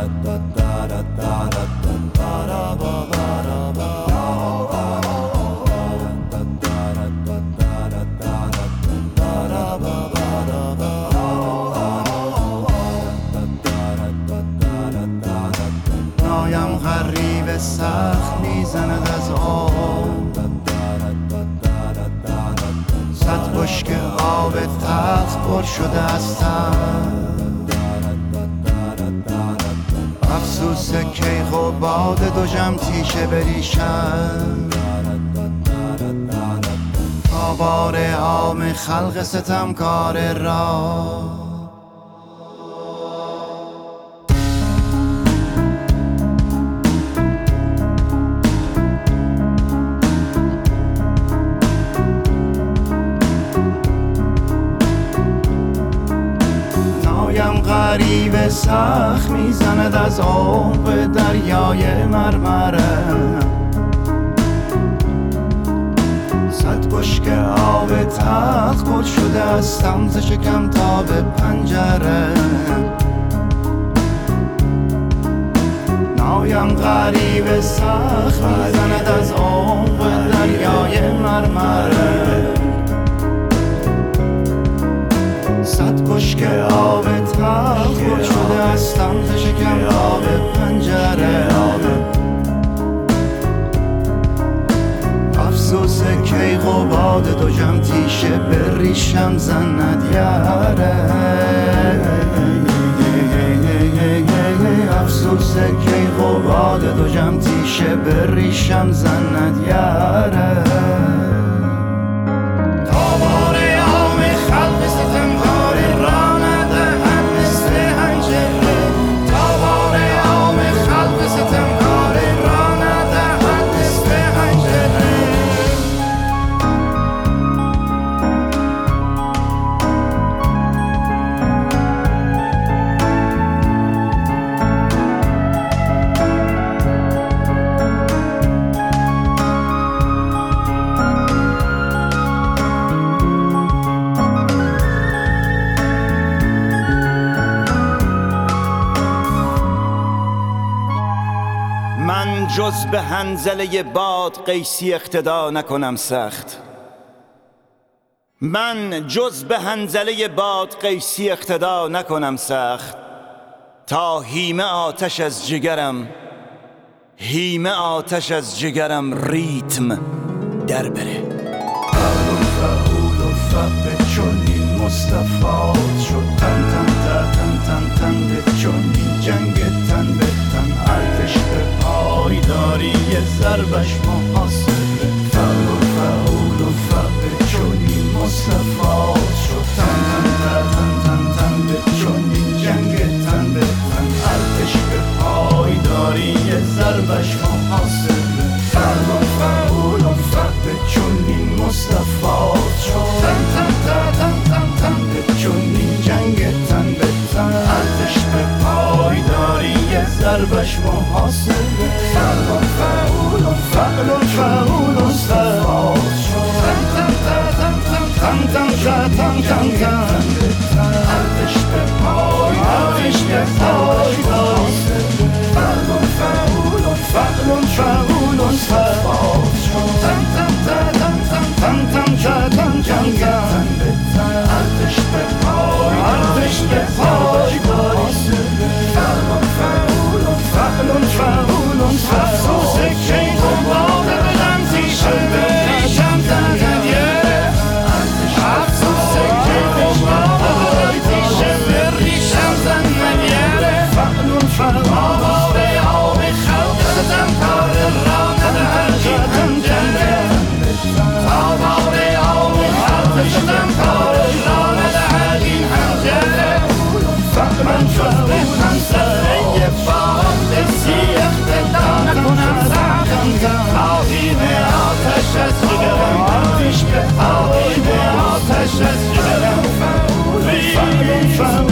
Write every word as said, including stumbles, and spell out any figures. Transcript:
نایم غریب سخت میزند از آب، صد بشک آب تلخ پر شده از تب. افسوس کیخ و باد دو جم تیشه بریشم، تا بار عام خلق ستمکار را. غریب سخت میزند از عمق دریای مرمره، صد بشک آب تلخ پر شده از تم ز شکم تا به پنجره. نایم غریب سخت میزند از عمق دریای مرمره، صد بشک آب تلخ پر شده از تم ز شکم تا به پنجره. افسوس کیخ و باد دو جم تیشه به ریشم زند یاره. افسوس کیخ و باد دو جم تیشه به ریشم زند یاره. من جز به حنظله باد قیسی اقتدا نکنم سخت، من جز به حنظله باد قیسی اقتدا نکنم سخت. تا هیمه آتش از جگرم، هیمه آتش از جگرم ریتم در بره. فعول فعول و فب چونین مصطفات شد، تن تن تن تن تن به چونین جنگ تن به تن، ارتش به پایداری ضربش محاصره. فعول فعول و فب چونین مصطفات شد، تن تن تن تن تن به چونین جنگ تن به تن، ارتش به پایداری ضربش محاصره. فعول فعول و فب چونین مصطفات شد، تن تن تن تن تن به چونین جنگ تن به تن، ارتش به پایداری ضربش محاصره. فعول فعول و فعل فعول و مصطفات شد، تن تن تن تن تن تن تن تن تن، ارتش به پایداری ضربش محاصره. فعول فعول و فعل فعول و مصطفات شد، تن تن تن تن تن تن تن تن تن، ارتش به پایداری ضربش محاصره. فعول فعول و فعل فعول و افسوس کیخ و باد دلم تیشه به ریشم زند یاره. افسوس کیخ و باد تیشه به ریشم زند یاره. فعول فعول آوار آب خلق ستمکار را ندهد این همجره. آوار آب خلق ستمکار را ندهد این همجره. من جز به حنظله باد قیسی اقتدا نکنم سخت، تا هیمه آتش از جگرم تا هیمه آتش از جگرم ریتم